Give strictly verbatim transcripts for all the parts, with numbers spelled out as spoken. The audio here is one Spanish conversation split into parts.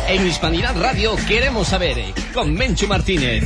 En Hispanidad Radio queremos saber, con Menchu Martínez.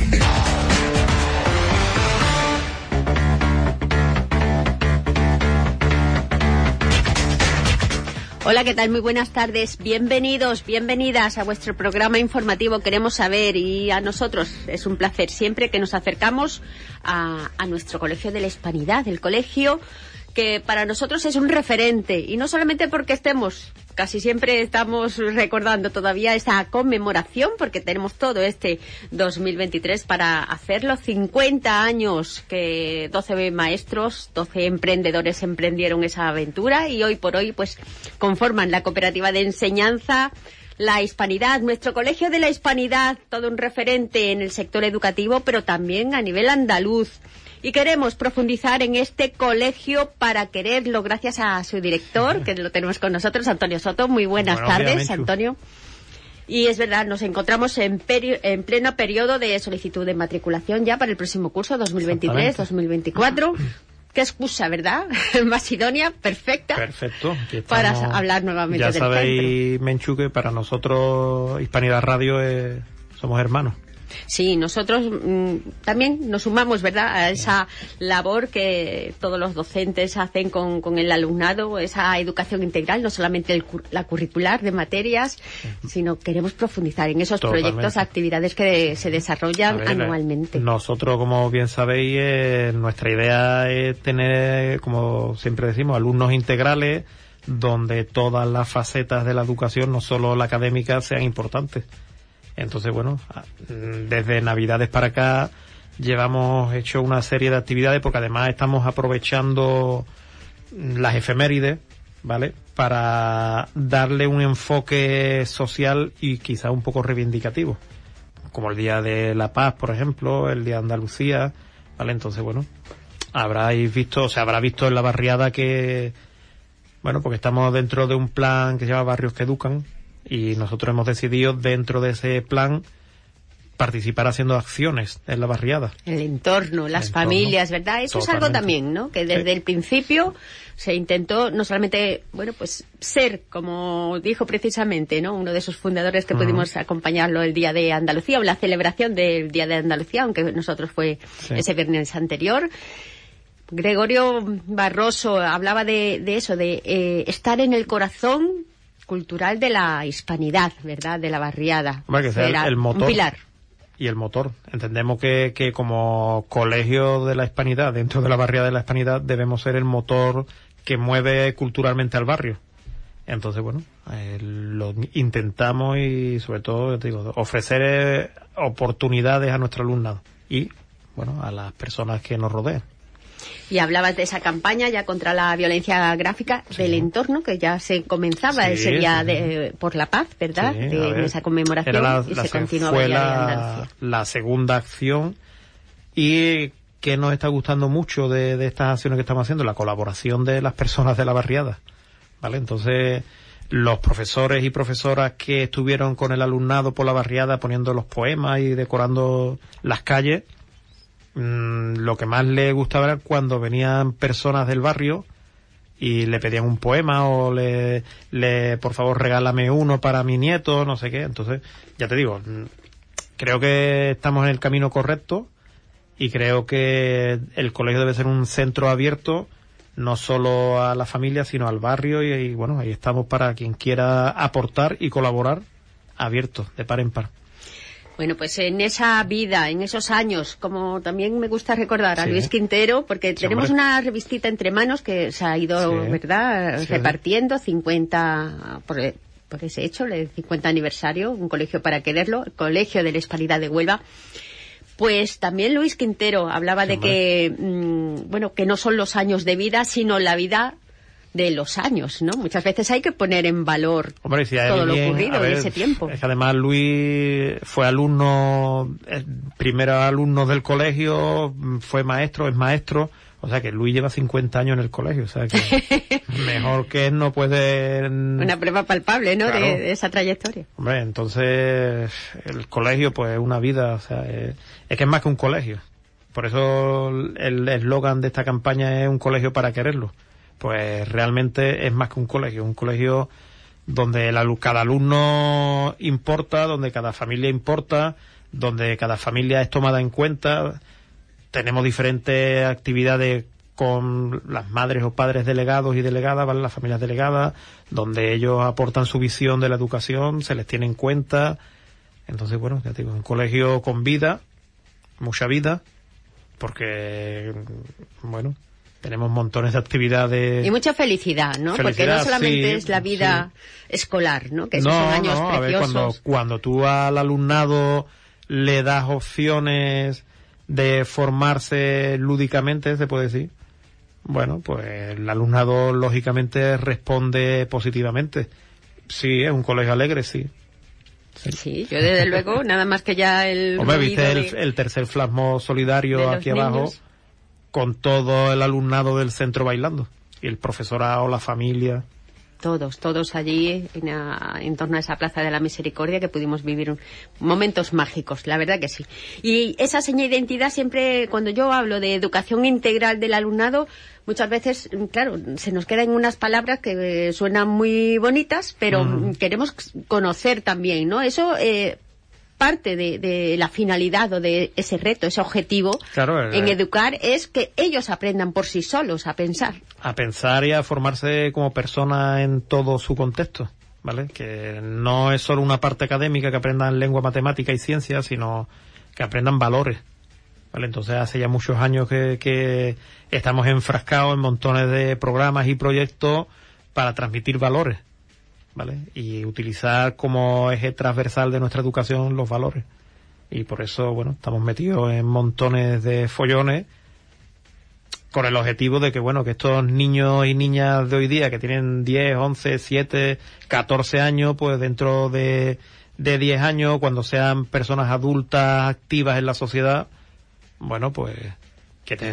Hola, ¿qué tal? Muy buenas tardes. Bienvenidos, bienvenidas a vuestro programa informativo Queremos Saber, y a nosotros es un placer siempre que nos acercamos a, a nuestro Colegio de la Hispanidad, el colegio que para nosotros es un referente, y no solamente porque estemos, casi siempre estamos recordando todavía esa conmemoración, porque tenemos todo este dos mil veintitrés para hacerlo, cincuenta años que doce maestros, doce emprendedores emprendieron esa aventura, y hoy por hoy pues conforman la cooperativa de enseñanza La Hispanidad, nuestro Colegio de la Hispanidad, todo un referente en el sector educativo, pero también a nivel andaluz. Y queremos profundizar en este colegio para quererlo, gracias a su director, que lo tenemos con nosotros, Antonio Soto. Muy buenas Buenos tardes, días, Antonio. Y es verdad, nos encontramos en, peri- en pleno periodo de solicitud de matriculación ya para el próximo curso dos mil veintitrés dos mil veinticuatro. Qué excusa, ¿verdad? Más idónea, perfecta. Perfecto. Para hablar nuevamente ya del sabéis, centro. Menchu, que para nosotros Hispanidad Radio es, somos hermanos. Sí, nosotros mmm, también nos sumamos, ¿verdad?, a esa labor que todos los docentes hacen con, con el alumnado, esa educación integral, no solamente el, la curricular de materias, uh-huh. sino queremos profundizar en esos Totalmente. proyectos, actividades que se desarrollan ver, anualmente. Nosotros, como bien sabéis, eh, nuestra idea es tener, como siempre decimos, alumnos integrales, donde todas las facetas de la educación, no solo la académica, sean importantes. Entonces, bueno, desde Navidades para acá llevamos hecho una serie de actividades, porque además estamos aprovechando las efemérides, ¿vale?, para darle un enfoque social y quizá un poco reivindicativo, como el Día de la Paz, por ejemplo, el Día de Andalucía, ¿vale? Entonces, bueno, habráis visto, o sea, habrá visto en la barriada que, bueno, porque estamos dentro de un plan que se llama Barrios que Educan, y nosotros hemos decidido, dentro de ese plan, participar haciendo acciones en la barriada. El entorno, las el familias, entorno, ¿verdad? Eso Totalmente. es algo también, ¿no?, que desde sí. el principio se intentó no solamente, bueno, pues ser, como dijo precisamente, ¿no?, uno de esos fundadores que uh-huh. pudimos acompañarlo el Día de Andalucía, o la celebración del Día de Andalucía, aunque nosotros fue sí. ese viernes anterior. Gregorio Barroso hablaba de, de eso, de eh, estar en el corazón cultural de la hispanidad, ¿verdad?, de la barriada. Hombre, que sea el, el motor. Un pilar. Y el motor. Entendemos que, que como colegio de la hispanidad, dentro de la barriada de la hispanidad, debemos ser el motor que mueve culturalmente al barrio. Entonces, bueno, eh, lo intentamos, y sobre todo, te digo, ofrecer oportunidades a nuestro alumnado y, bueno, a las personas que nos rodean. Y hablabas de esa campaña ya contra la violencia gráfica, sí. del entorno, que ya se comenzaba sí, ese día sí. de, por la paz, ¿verdad?, sí, de, de esa conmemoración. Era la, y la, se continúa fue el Día la, de Andalucía. La segunda acción, y que nos está gustando mucho de, de estas acciones que estamos haciendo, la colaboración de las personas de la barriada, ¿vale? Entonces, los profesores y profesoras que estuvieron con el alumnado por la barriada poniendo los poemas y decorando las calles, lo que más le gustaba era cuando venían personas del barrio y le pedían un poema, o le, le por favor regálame uno para mi nieto, no sé qué. Entonces, ya te digo, creo que estamos en el camino correcto, y creo que el colegio debe ser un centro abierto, no solo a la familia, sino al barrio, y, y bueno, ahí estamos para quien quiera aportar y colaborar, abiertos, de par en par. Bueno, pues en esa vida, en esos años, como también me gusta recordar a sí. Luis Quintero, porque sí, tenemos hombre. una revistita entre manos que se ha ido, sí. ¿verdad?, sí. repartiendo, cincuenta, por, por ese hecho, el cincuenta aniversario, un colegio para quererlo, el Colegio de la Hispanidad de Huelva. Pues también Luis Quintero hablaba sí, de hombre. que, mmm, bueno, que no son los años de vida, sino la vida de los años, ¿no? Muchas veces hay que poner en valor Hombre, si todo lo bien, ocurrido ver, en ese tiempo. Es que además Luis fue alumno, primero alumno del colegio, fue maestro, es maestro, o sea que Luis lleva cincuenta años en el colegio, o sea que mejor que él no puede... Una prueba palpable, ¿no?, claro. de, de esa trayectoria. Hombre, entonces el colegio pues es una vida, o sea, es, es que es más que un colegio. Por eso el eslogan de esta campaña es un colegio para quererlo. Pues realmente es más que un colegio, un colegio donde la, cada alumno importa, donde cada familia importa, donde cada familia es tomada en cuenta. Tenemos diferentes actividades con las madres o padres delegados y delegadas, ¿vale? Las familias delegadas, donde ellos aportan su visión de la educación, se les tiene en cuenta. Entonces, bueno, ya te digo, un colegio con vida, mucha vida, porque, bueno, tenemos montones de actividades. Y mucha felicidad, ¿no? Felicidad, porque no solamente sí, es la vida sí. escolar, ¿no? Que esos no, son años no, a ver, preciosos. cuando, cuando tú al alumnado le das opciones de formarse lúdicamente, se puede decir, bueno, pues el alumnado lógicamente responde positivamente. Sí, es un colegio alegre, sí. Sí, sí yo desde luego, nada más que ya el... Hombre, viste de, el, el tercer flasmo solidario aquí niños. abajo, con todo el alumnado del centro bailando, y el profesorado, la familia... Todos, todos allí en, a, en torno a esa Plaza de la Misericordia, que pudimos vivir un, momentos mágicos, la verdad que sí. Y esa seña de identidad siempre, cuando yo hablo de educación integral del alumnado, muchas veces, claro, se nos quedan unas palabras que eh, suenan muy bonitas, pero mm. queremos conocer también, ¿no? Eso... Eh, parte de, de la finalidad o de ese reto, ese objetivo claro, en eh, educar es que ellos aprendan por sí solos a pensar. A pensar y a formarse como persona en todo su contexto, ¿vale? Que no es solo una parte académica, que aprendan lengua, matemática y ciencia, sino que aprendan valores, ¿vale? Entonces hace ya muchos años que, que estamos enfrascados en montones de programas y proyectos para transmitir valores, ¿vale? Y utilizar como eje transversal de nuestra educación los valores. Y por eso, bueno, estamos metidos en montones de follones con el objetivo de que, bueno, que estos niños y niñas de hoy día que tienen diez, once, siete, catorce años, pues dentro de, de diez años, cuando sean personas adultas activas en la sociedad, bueno, pues que te,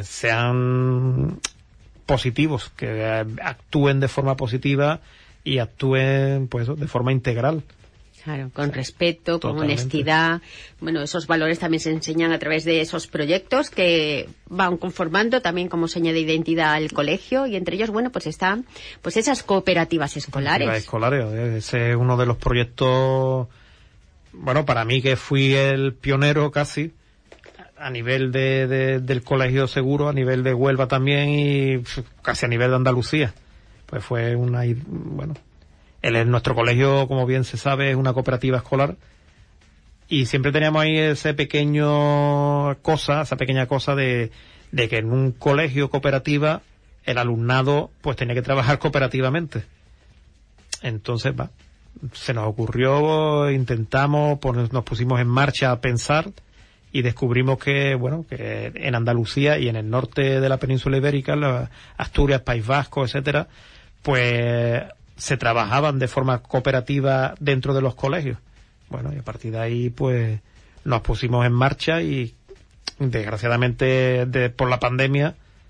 sean positivos, que actúen de forma positiva y actúen, pues, de forma integral. Claro, con respeto, con Totalmente. honestidad. Bueno, esos valores también se enseñan a través de esos proyectos que van conformando también como seña de identidad el colegio, y entre ellos, bueno, pues están pues esas cooperativas escolares. Cooperativas escolares, ese es uno de los proyectos, bueno, para mí que fui el pionero casi, a nivel de, de del colegio seguro, a nivel de Huelva también y pf, casi a nivel de Andalucía. Pues fue una, bueno, el, nuestro colegio, como bien se sabe, es una cooperativa escolar, y siempre teníamos ahí ese pequeño cosa, esa pequeña cosa de, de que en un colegio cooperativa el alumnado pues tenía que trabajar cooperativamente. Entonces, va, se nos ocurrió, intentamos, pues, nos pusimos en marcha a pensar y descubrimos que, bueno, que en Andalucía y en el norte de la península ibérica, la Asturias, País Vasco, etcétera, pues se trabajaban de forma cooperativa dentro de los colegios. Bueno, y a partir de ahí, pues, nos pusimos en marcha y, desgraciadamente, de, por la pandemia,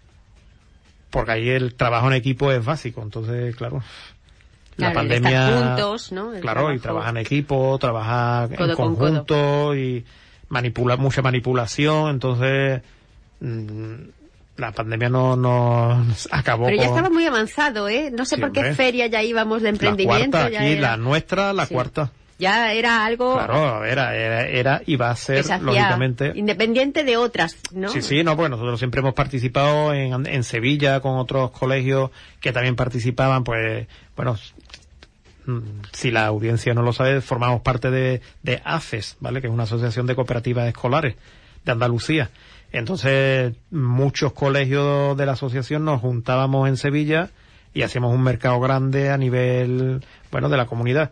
porque ahí el trabajo en equipo es básico. Entonces, claro, la claro, pandemia... estar juntos, ¿no? El claro, trabajo. Y trabajar en equipo, trabajar Codo en con conjunto codo. Y manipular, mucha manipulación. Entonces... Mmm, la pandemia no nos acabó. Pero ya con... estaba muy avanzado, ¿eh? No sé Sí, por qué hombre. feria ya íbamos de emprendimiento. La cuarta, ya aquí, era... la nuestra, la Sí. cuarta. Ya era algo Claro, era, era, era y va a que ser, se hacía lógicamente... independiente de otras, ¿no? Sí, sí, no, pues nosotros siempre hemos participado en, en Sevilla con otros colegios que también participaban, pues, bueno, si la audiencia no lo sabe, formamos parte de, de A F E S, ¿vale? Que es una asociación de cooperativas escolares de Andalucía. Entonces, muchos colegios de la asociación nos juntábamos en Sevilla y hacíamos un mercado grande a nivel, bueno, de la comunidad.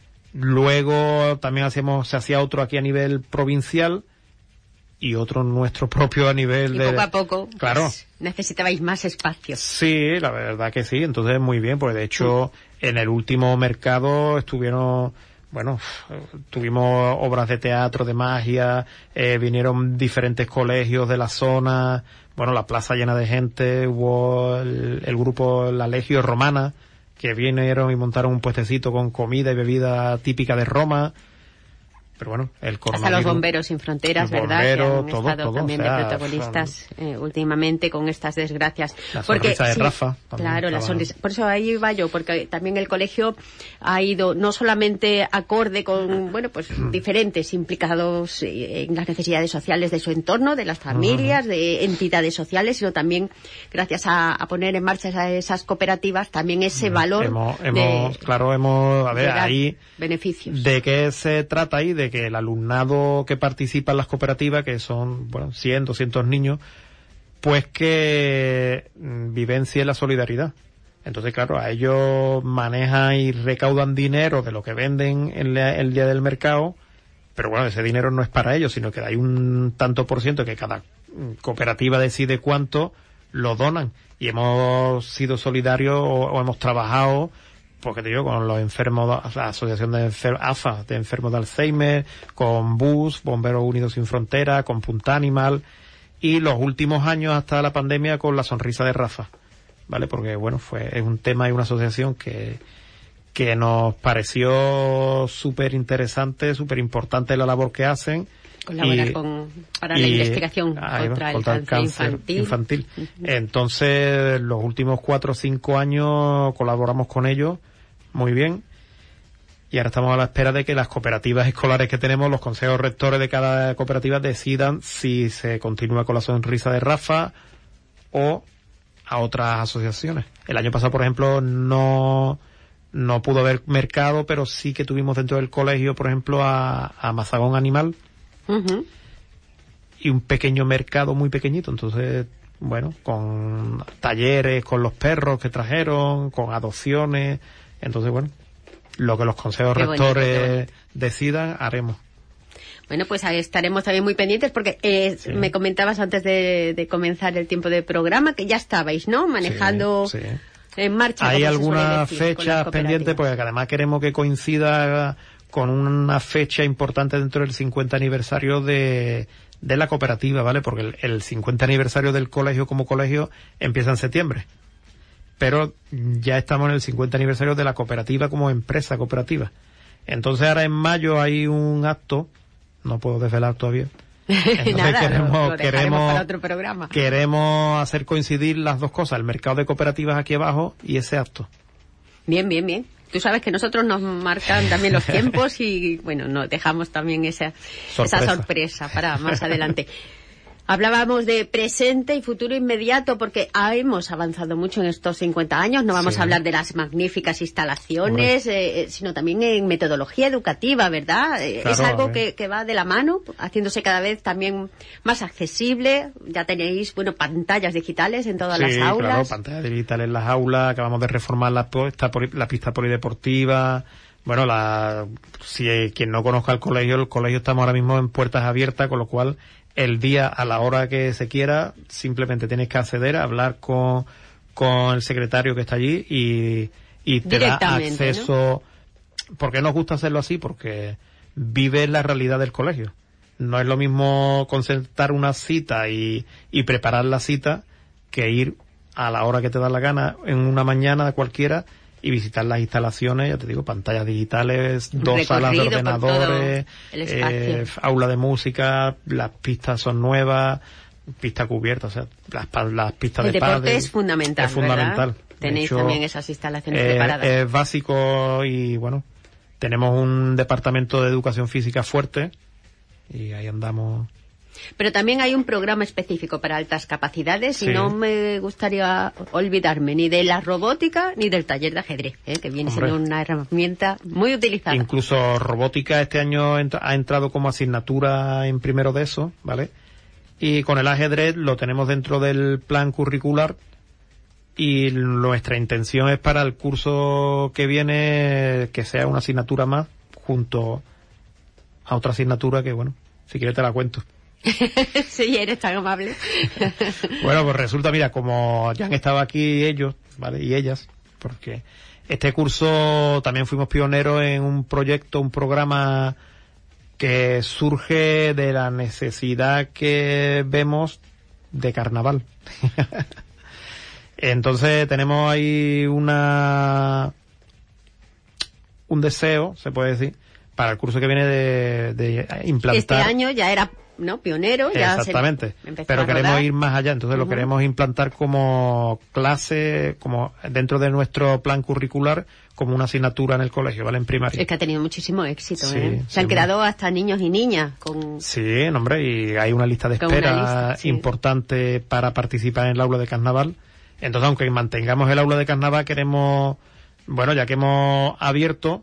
Luego también hacíamos, se hacía otro aquí a nivel provincial y otro nuestro propio a nivel y de... poco a poco, Claro. Pues, necesitabais más espacio. Sí, la verdad que sí. Entonces, muy bien, pues de hecho, mm. en el último mercado estuvieron... Bueno, tuvimos obras de teatro, de magia, eh, vinieron diferentes colegios de la zona, bueno, la plaza llena de gente, hubo el, el grupo La Legio Romana, que vinieron y montaron un puestecito con comida y bebida típica de Roma. Pero bueno, el coronavirus... Hasta los bomberos sin fronteras, ¿verdad? Bombero, que han todo, estado todo, también o sea, de protagonistas eh, últimamente con estas desgracias. La porque, sonrisa de sí, Rafa. Claro, la estaba... sonrisa. Por eso ahí iba yo, porque también el colegio ha ido no solamente acorde con, bueno, pues diferentes implicados en las necesidades sociales de su entorno, de las familias, uh-huh. de entidades sociales, sino también gracias a, a poner en marcha esas, esas cooperativas, también ese valor hemos, de... hemos, claro, hemos, a ver, ahí... beneficios. ¿De qué se trata ahí? De que el alumnado que participa en las cooperativas, que son, bueno, cien, doscientos niños, pues que mm, vivencie la solidaridad. Entonces, claro, a ellos manejan y recaudan dinero de lo que venden en la, el día del mercado, pero bueno, ese dinero no es para ellos, sino que hay un tanto por ciento que cada cooperativa decide cuánto lo donan. Y hemos sido solidarios o, o hemos trabajado, porque te digo, con los enfermos, la Asociación de Enfer- A F A, de Enfermos de Alzheimer, con B U S, Bomberos Unidos Sin Fronteras, con Punta Animal, y los últimos años hasta la pandemia con la Sonrisa de Rafa, ¿vale? Porque, bueno, fue, es un tema y una asociación que, que nos pareció súper interesante, súper importante la labor que hacen. Colaborar y, con, para y, la investigación contra, va, el, contra el cáncer infantil. infantil. Uh-huh. Entonces, los últimos cuatro o cinco años colaboramos con ellos muy bien. Y ahora estamos a la espera de que las cooperativas escolares que tenemos, los consejos rectores de cada cooperativa, decidan si se continúa con la Sonrisa de Rafa o a otras asociaciones. El año pasado, por ejemplo, no... no pudo haber mercado, pero sí que tuvimos dentro del colegio, por ejemplo, a, a Mazagón Animal. Uh-huh. Y un pequeño mercado muy pequeñito, entonces, bueno, con talleres, con los perros que trajeron, con adopciones, entonces, bueno, lo que los consejos qué rectores bonito, bonito. decidan, haremos. Bueno, pues ahí estaremos también muy pendientes porque eh, sí. me comentabas antes de, de comenzar el tiempo del programa que ya estabais, ¿no? Manejando... Sí, sí. En marcha. Hay algunas fechas pendientes porque además queremos que coincida con una fecha importante dentro del cincuenta aniversario de, de la cooperativa, ¿vale? Porque el, el cincuenta aniversario del colegio como colegio empieza en septiembre. Pero ya estamos en el cincuenta aniversario de la cooperativa como empresa cooperativa. Entonces ahora en mayo hay un acto, no puedo desvelar todavía. Entonces Nada, queremos, lo, lo queremos, para otro programa. queremos hacer coincidir las dos cosas, el mercado de cooperativas aquí abajo y ese acto. Bien, bien, bien. Tú sabes que nosotros nos marcan también los tiempos y, bueno, nos dejamos también esa sorpresa. esa sorpresa para más adelante. Hablábamos de presente y futuro inmediato porque ah, hemos avanzado mucho en estos cincuenta años. No vamos sí. a hablar de las magníficas instalaciones, eh, sino también en metodología educativa, ¿verdad? Claro, es algo que, que va de la mano, haciéndose cada vez también más accesible. Ya tenéis, bueno, pantallas digitales en todas sí, las aulas. Claro, pantallas digitales en las aulas. Acabamos de reformar la, la pista polideportiva. Bueno, la, si quien no conozca el colegio, el colegio estamos ahora mismo en puertas abiertas, con lo cual el día a la hora que se quiera, simplemente tienes que acceder a hablar con, con el secretario que está allí y, y te da acceso. ¿No? ¿Por qué nos gusta hacerlo así? Porque vives la realidad del colegio. No es lo mismo concertar una cita y, y preparar la cita que ir a la hora que te da la gana en una mañana cualquiera y visitar las instalaciones, ya te digo, pantallas digitales, dos salas de ordenadores, eh, aula de música, las pistas son nuevas, pista cubierta, o sea, las, las pistas el de deporte pádel es fundamental, es fundamental. ¿verdad? Tenéis hecho, también esas instalaciones eh, preparadas. Es básico y, bueno, tenemos un departamento de educación física fuerte y ahí andamos. Pero también hay un programa específico para altas capacidades sí. y no me gustaría olvidarme ni de la robótica ni del taller de ajedrez, ¿eh? que viene Hombre. siendo una herramienta muy utilizada. Incluso robótica este año entra, ha entrado como asignatura en primero de eso, ¿vale? Y con el ajedrez lo tenemos dentro del plan curricular y nuestra intención es para el curso que viene que sea una asignatura más junto a otra asignatura que, bueno, si quieres te la cuento. Sí, eres tan amable. Bueno, pues resulta, mira, como ya han estado aquí ellos, ¿vale? Y ellas, porque este curso también fuimos pioneros en un proyecto, un programa que surge de la necesidad que vemos de carnaval. Entonces tenemos ahí una un deseo, se puede decir, para el curso que viene de, de implantar. Este año ya era, ¿no? Pionero. Ya exactamente. Pero queremos ir más allá, entonces uh-huh. lo queremos implantar como clase, como dentro de nuestro plan curricular, como una asignatura en el colegio, ¿vale? En primaria. Es que ha tenido muchísimo éxito, sí, ¿eh? Se sí, han quedado bueno. hasta niños y niñas con... Sí, hombre, y hay una lista de espera lista, sí. importante para participar en el aula de carnaval. Entonces, aunque mantengamos el aula de carnaval, queremos, bueno, ya que hemos abierto,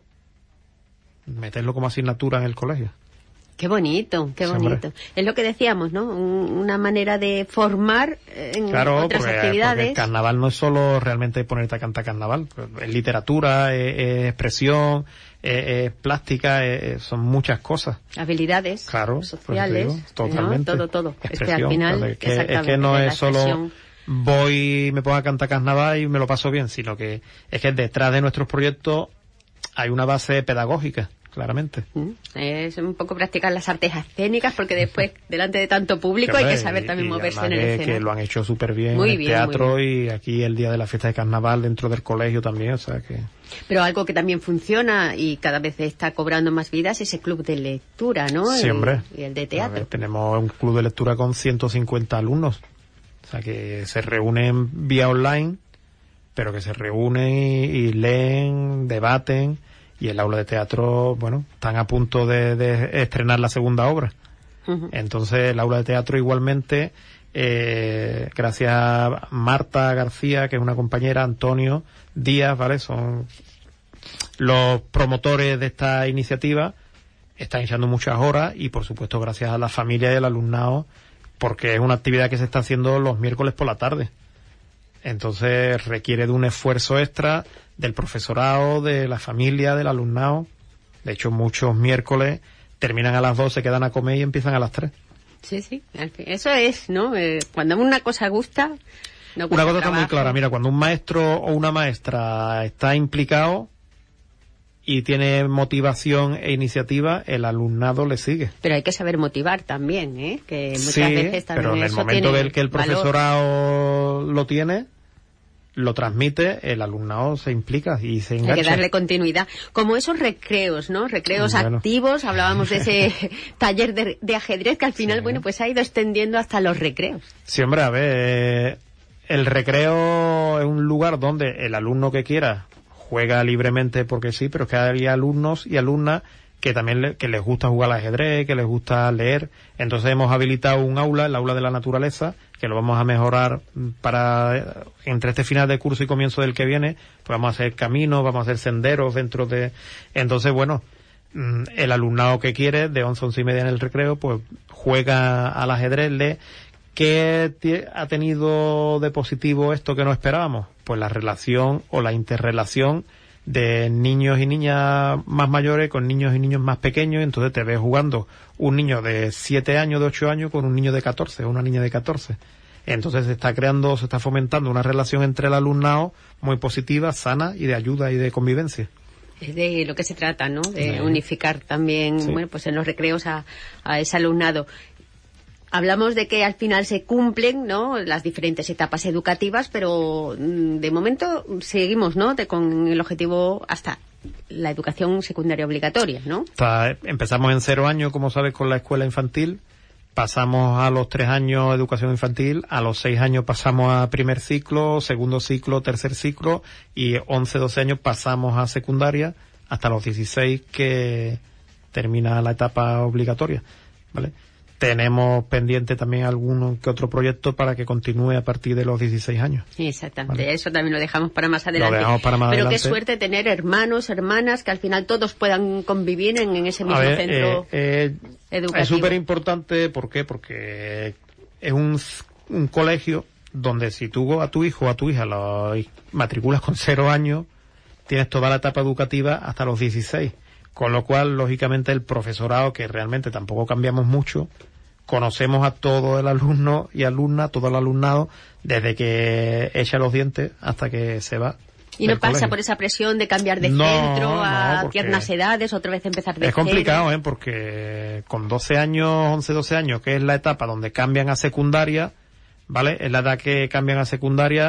meterlo como asignatura en el colegio. Qué bonito, qué sí, bonito. Hombre. Es lo que decíamos, ¿no? Una manera de formar en claro, otras porque, actividades. Porque el carnaval no es solo realmente ponerte a cantar carnaval. Es literatura, es, es expresión, es, es plástica, es, son muchas cosas. Habilidades claro, sociales, pues digo, totalmente. ¿no? Todo, todo. Es que al final, es, que, es que no es solo voy, me pongo a cantar carnaval y me lo paso bien, sino que es que detrás de nuestros proyectos hay una base pedagógica. Claramente. Es un poco practicar las artes escénicas porque después, delante de tanto público, hay que saber también y, y moverse en el que, escenario. Que lo han hecho súper bien muy en el bien, teatro y aquí el día de la fiesta de carnaval dentro del colegio también, o sea que... Pero algo que también funciona y cada vez está cobrando más vidas es ese club de lectura, ¿no? Sí, hombre. Y el de teatro. Ver, tenemos un club de lectura con ciento cincuenta alumnos, o sea que se reúnen vía online, pero que se reúnen y, y leen, debaten. Y el aula de teatro, bueno, están a punto de, de estrenar la segunda obra. Uh-huh. Entonces, el aula de teatro igualmente, eh, gracias a Marta García, que es una compañera, Antonio Díaz, ¿vale? Son los promotores de esta iniciativa, están echando muchas horas y, por supuesto, gracias a la familia y al alumnado, porque es una actividad que se está haciendo los miércoles por la tarde. Entonces, requiere de un esfuerzo extra del profesorado, de la familia, del alumnado. De hecho, muchos miércoles terminan a las dos, se quedan a comer y empiezan a las tres. Sí, sí. Eso es, ¿no? Eh, cuando una cosa gusta, no Una cosa trabajo. está muy clara. Mira, cuando un maestro o una maestra está implicado y tiene motivación e iniciativa, el alumnado le sigue. Pero hay que saber motivar también, ¿eh? Que muchas sí, veces también pero en el eso momento tiene del que el profesorado valor. Lo tiene, lo transmite, el alumnado se implica y se engancha. Hay que darle continuidad. Como esos recreos, ¿no? Recreos bueno. activos, hablábamos de ese taller de, de ajedrez que al final, sí. bueno, pues ha ido extendiendo hasta los recreos. Sí, hombre, a ver, el recreo es un lugar donde el alumno que quiera juega libremente porque sí, pero es que hay alumnos y alumnas que también le, que les gusta jugar al ajedrez, que les gusta leer. Entonces hemos habilitado un aula, el aula de la naturaleza, que lo vamos a mejorar para entre este final de curso y comienzo del que viene, pues vamos a hacer caminos, vamos a hacer senderos dentro de... Entonces, bueno, el alumnado que quiere, de once a once y media en el recreo, pues juega al ajedrez, lee. ¿Qué ha tenido de positivo esto que no esperábamos? Pues la relación o la interrelación de niños y niñas más mayores con niños y niños más pequeños, entonces te ves jugando un niño de siete años, de ocho años con un niño de catorce, o una niña de catorce. Entonces se está creando, se está fomentando una relación entre el alumnado muy positiva, sana y de ayuda y de convivencia. Es de lo que se trata, ¿no? De sí. unificar también, sí. bueno, pues en los recreos a, a ese alumnado. Hablamos de que al final se cumplen, ¿no?, las diferentes etapas educativas, pero de momento seguimos, ¿no?, de, con el objetivo hasta la educación secundaria obligatoria, ¿no? O sea, empezamos en cero años, como sabes, con la escuela infantil, pasamos a los tres años educación infantil, a los seis años pasamos a primer ciclo, segundo ciclo, tercer ciclo, y once, doce años pasamos a secundaria, hasta los dieciséis que termina la etapa obligatoria, ¿vale? Tenemos pendiente también algún que otro proyecto para que continúe a partir de los dieciséis años. Exactamente, ¿vale? Eso también lo dejamos para más adelante. Lo dejamos para más Pero adelante. Qué suerte tener hermanos, hermanas, que al final todos puedan convivir en, en ese mismo ver, centro eh, eh, educativo. Es súper importante, ¿por qué? Porque es un, un colegio donde si tú a tu hijo o a tu hija lo matriculas con cero años, tienes toda la etapa educativa hasta los dieciséis. Con lo cual, lógicamente, el profesorado, que realmente tampoco cambiamos mucho, conocemos a todo el alumno y alumna, todo el alumnado, desde que echa los dientes hasta que se va. Y no pasa colegio. por esa presión de cambiar de no, centro a no, tiernas edades, otra vez empezar de Es cero. complicado, ¿eh? Porque con doce años, once, doce años, que es la etapa donde cambian a secundaria, ¿vale? Es la edad que cambian a secundaria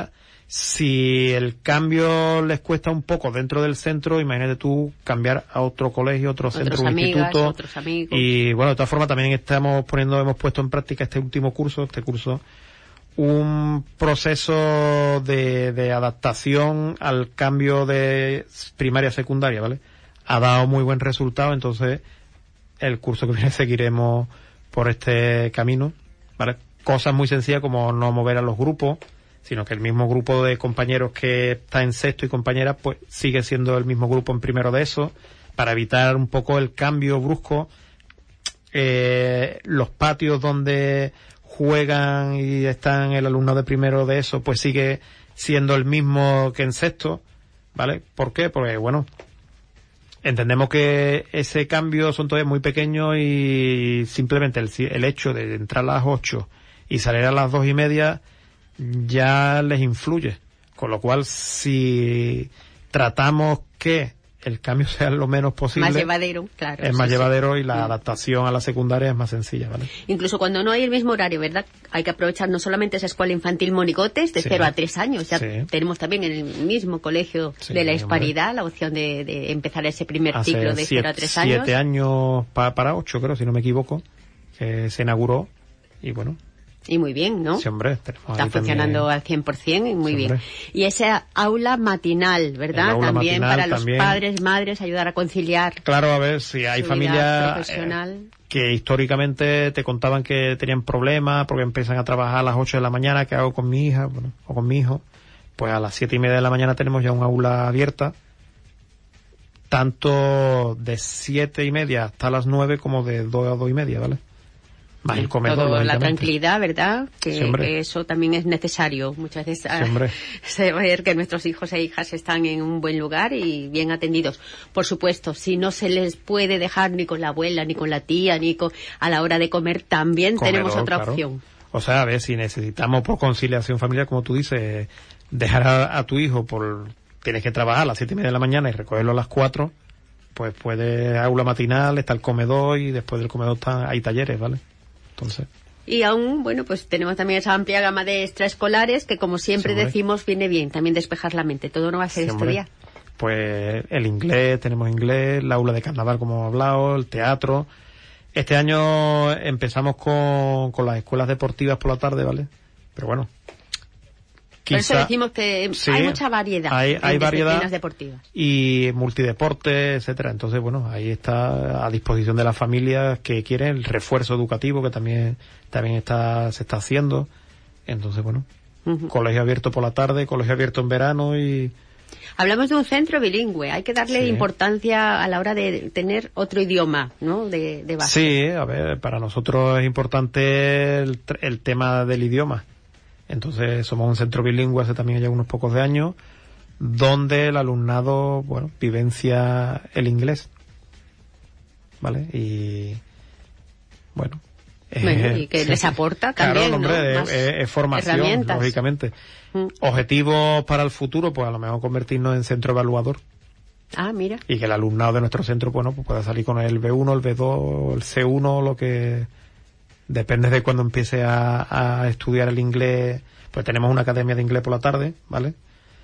Si el cambio les cuesta un poco dentro del centro, imagínate tú cambiar a otro colegio, otro Otros centro o amigas, instituto. otros amigos. Y bueno, de todas formas también estamos poniendo, hemos puesto en práctica este último curso, este curso, un proceso de, de adaptación al cambio de primaria a secundaria, ¿vale? Ha dado muy buen resultado, entonces el curso que viene seguiremos por este camino, ¿vale? Cosas muy sencillas como no mover a los grupos, sino que el mismo grupo de compañeros que está en sexto y compañeras, pues sigue siendo el mismo grupo en primero de eso, para evitar un poco el cambio brusco. Eh, los patios donde juegan y están el alumno de primero de eso, pues sigue siendo el mismo que en sexto, ¿vale? ¿Por qué? Porque, bueno, entendemos que ese cambio son todavía muy pequeños y simplemente el, el hecho de entrar a las ocho y salir a las dos y media ya les influye. Con lo cual, si tratamos que el cambio sea lo menos posible, más llevadero, claro. Es más sí, llevadero sí. y la Mm. adaptación a la secundaria es más sencilla, ¿vale? Incluso cuando no hay el mismo horario, ¿verdad? Hay que aprovechar no solamente esa escuela infantil Monigotes de Sí. cero a tres años, ya Sí. tenemos también en el mismo colegio Sí, de la hombre. Hispanidad la opción de, de empezar ese primer Hace ciclo de cero a siete, tres años. siete años pa- para ocho, creo, si no me equivoco, que se inauguró y bueno, Y muy bien, ¿no? sí, hombre, tenemos Está ahí funcionando también- al cien por ciento y muy Sí, bien. hombre. Y esa aula matinal, ¿verdad? El aula También matinal, para los también. padres, madres, ayudar a conciliar Claro, a ver, si hay su vida familias profesional. eh, que históricamente te contaban que tenían problemas porque empiezan a trabajar a las ocho de la mañana, ¿qué hago con mi hija? Bueno, o con mi hijo. Pues a las siete y media de la mañana tenemos ya un aula abierta, tanto de siete y media hasta las nueve como de dos a dos y media, ¿vale? Más el comedor, Todo, la lógicamente. tranquilidad, ¿verdad? Que, Sí, hombre. que eso también es necesario. Muchas veces Sí, hombre. saber que nuestros hijos e hijas están en un buen lugar y bien atendidos. Por supuesto, si no se les puede dejar ni con la abuela, ni con la tía, ni con a la hora de comer, también Comedor, tenemos otra claro. opción. O sea, a ver, si necesitamos por conciliación familiar, como tú dices, dejar a, a tu hijo por... Tienes que trabajar a las siete y media de la mañana y recogerlo a las cuatro, pues puede aula matinal, está el comedor y después del comedor está, hay talleres, ¿vale? Entonces... Y aún, bueno, pues tenemos también esa amplia gama de extraescolares que, como siempre Sí, hombre. decimos, viene bien también despejar la mente. Todo no va a ser Sí, hombre. estudiar. Pues el inglés, tenemos inglés, la aula de carnaval, como hemos hablado, el teatro. Este año empezamos con, con las escuelas deportivas por la tarde, ¿vale? Pero bueno, Por eso quizá- decimos que sí, hay mucha variedad hay, hay en variedad disciplinas deportivas. y multideporte, etcétera. Entonces, bueno, ahí está a disposición de las familias que quieren el refuerzo educativo que también también está se está haciendo. Entonces, bueno, Ujú. colegio abierto por la tarde, colegio abierto en verano y Hablamos de un centro bilingüe. Hay que darle Sí. importancia a la hora de tener otro idioma, ¿no? De, de base. sí, a ver, para nosotros es importante el, tr- el tema del idioma. Entonces somos un centro bilingüe hace también ya unos pocos de años, donde el alumnado, bueno, vivencia el inglés, ¿vale? Y bueno, Bueno, y que sí. les aporta también, Claro, hombre, ¿no? es, Más es- es formación, herramientas. lógicamente. Mm. Objetivos para el futuro, pues a lo mejor convertirnos en centro evaluador Ah, mira. y que el alumnado de nuestro centro, bueno, pues pueda salir con el B uno, el B dos, el C uno, lo que depende de cuando empiece a, a estudiar el inglés. Pues tenemos una academia de inglés por la tarde, ¿vale?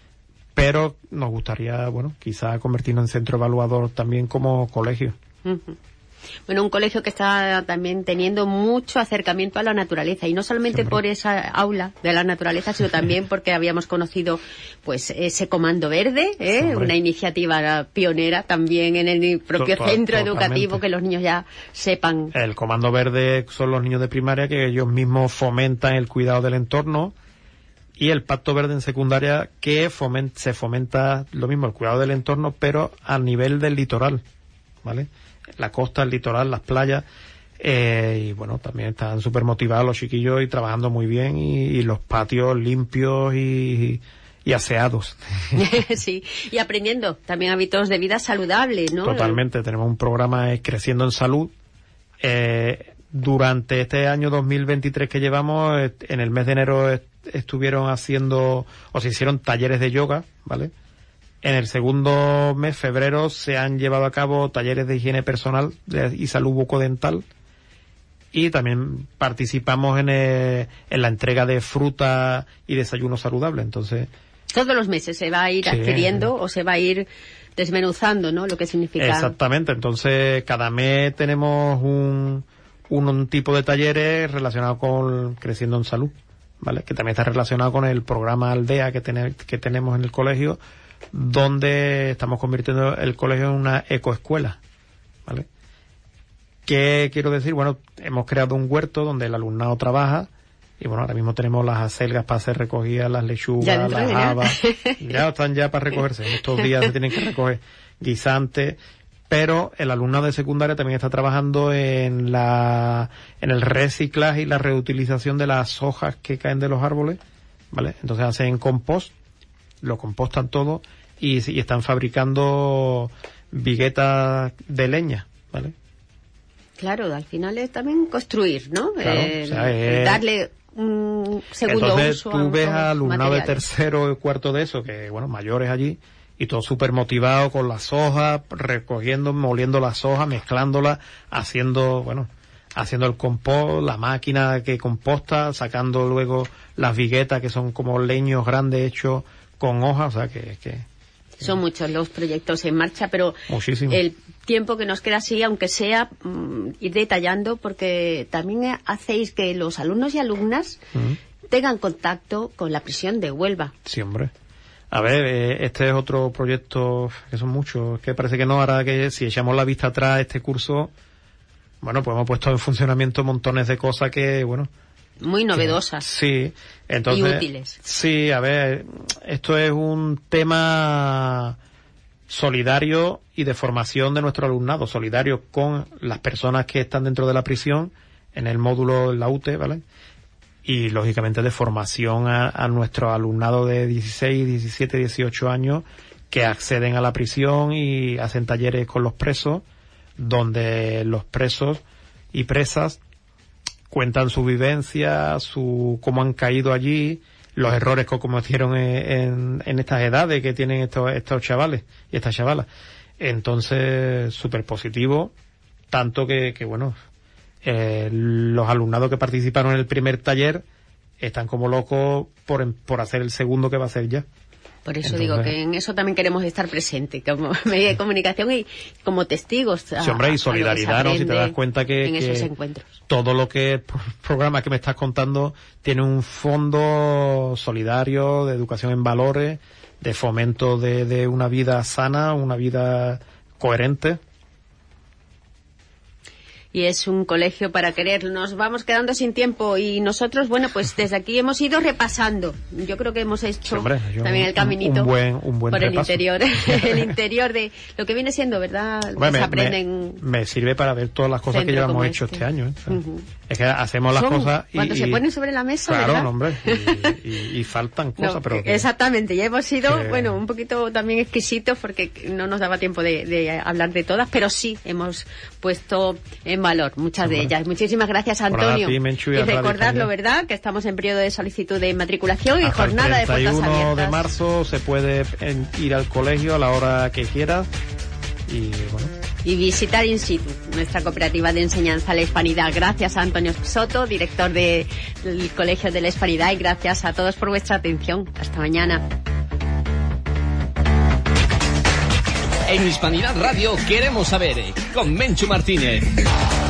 Pero nos gustaría, bueno, quizá convertirnos en centro evaluador también como colegio. Ujú. Bueno, un colegio que está también teniendo mucho acercamiento a la naturaleza, y no solamente Siempre. por esa aula de la naturaleza, sino también porque habíamos conocido pues ese Comando Verde, ¿eh? Siempre. Una iniciativa pionera también en el propio To- to- centro totalmente. educativo, que los niños ya sepan. El Comando Verde son los niños de primaria que ellos mismos fomentan el cuidado del entorno, y el Pacto Verde en secundaria que fomen- se fomenta lo mismo, el cuidado del entorno, pero a nivel del litoral, ¿vale? La costa, el litoral, las playas, eh, y bueno, también están súper motivados los chiquillos y trabajando muy bien, y, y los patios limpios y, y aseados. Sí, y aprendiendo también hábitos de vida saludables, ¿no? Totalmente, tenemos un programa eh, Creciendo en Salud. Eh, durante este año dos mil veintitrés que llevamos, eh, en el mes de enero est- estuvieron haciendo, o se hicieron talleres de yoga, ¿vale? En el segundo mes, febrero, se han llevado a cabo talleres de higiene personal de- y salud bucodental. Y también participamos en, eh, en la entrega de fruta y desayuno saludable. Entonces, Todos los meses se va a ir sí. adquiriendo o se va a ir desmenuzando, ¿no? Lo que significa. Exactamente. Entonces, cada mes tenemos un, un, un tipo de talleres relacionado con Creciendo en Salud, ¿vale? Que también está relacionado con el programa Aldea que, ten, que tenemos en el colegio, donde estamos convirtiendo el colegio en una ecoescuela, ¿vale? ¿Qué quiero decir? Bueno, hemos creado un huerto donde el alumnado trabaja. Y bueno, ahora mismo tenemos las acelgas para ser recogidas, las lechugas, las habas. Ya están ya para recogerse. En estos días se tienen que recoger guisantes. Pero el alumnado de secundaria también está trabajando en la, en el reciclaje y la reutilización de las hojas que caen de los árboles, ¿vale? Entonces hacen compost, lo compostan todo y, y están fabricando viguetas de leña, ¿vale? Claro, al final es también construir, ¿no? Claro, eh, o sea, es... darle un segundo Entonces, uso. tú ves a alumnado de tercero y cuarto de eso, que bueno, mayores allí, y todos súper motivados con las hojas, recogiendo, moliendo las hojas, mezclándolas, haciendo, bueno, haciendo el compost, la máquina que composta, sacando luego las viguetas que son como leños grandes hechos con hojas, o sea que, que son muchos los proyectos en marcha, pero muchísimo. El tiempo que nos queda así, aunque sea mm, ir detallando, porque también hacéis que los alumnos y alumnas uh-huh. tengan contacto con la prisión de Huelva. Sí, hombre. A ver, eh, este es otro proyecto que son muchos, que parece que no, ahora que si echamos la vista atrás este curso, bueno, pues hemos puesto en funcionamiento montones de cosas que, bueno... Muy novedosas. Sí, entonces... Y útiles. Sí, a ver, esto es un tema solidario y de formación de nuestro alumnado, solidario con las personas que están dentro de la prisión, en el módulo, en la U T E, ¿vale? Y, lógicamente, de formación a, a nuestro alumnado de dieciséis, diecisiete, dieciocho años que acceden a la prisión y hacen talleres con los presos, donde los presos y presas cuentan su vivencia, su cómo han caído allí, los errores que cometieron en, en, en estas edades que tienen estos, estos chavales y estas chavalas. Entonces, súper positivo, tanto que, que bueno, eh, los alumnados que participaron en el primer taller están como locos por, por hacer el segundo que va a hacer ya. Por eso Entonces, digo que en eso también queremos estar presentes, como medio de comunicación y como testigos. A, sí, hombre, y solidaridad, ¿no? Si te das cuenta que, en que esos encuentros. Todo lo que el programa que me estás contando tiene un fondo solidario de educación en valores, de fomento de, de una vida sana, una vida coherente. Y es un colegio para querer. Nos vamos quedando sin tiempo y nosotros, bueno, pues desde aquí hemos ido repasando. Yo creo que hemos hecho sí, hombre, también el caminito un buen, un buen por repaso. el interior, el interior de lo que viene siendo, ¿verdad? Hombre, me, aprenden me, me sirve para ver todas las cosas que llevamos hecho este, este año. ¿eh? Uh-huh. Es que hacemos las Son, cosas y... Cuando y, se ponen sobre la mesa, claro, ¿verdad? No, hombre, y, y, y faltan cosas, no, pero... Que, exactamente, ya hemos sido, que... bueno, un poquito también exquisitos porque no nos daba tiempo de, de hablar de todas, pero sí hemos puesto en valor muchas de ellas. Muchísimas gracias, Antonio. Ti, Menchu, y, y recordarlo, ¿verdad? Que estamos en periodo de solicitud de matriculación y hasta jornada de puertas abiertas. el treinta y uno de marzo se puede ir al colegio a la hora que quiera y bueno. Y visitar in situ nuestra cooperativa de enseñanza a la Hispanidad. Gracias a Antonio Soto, director de, del Colegio de la Hispanidad, y gracias a todos por vuestra atención. Hasta mañana. En Hispanidad Radio queremos saber, con Menchu Martínez.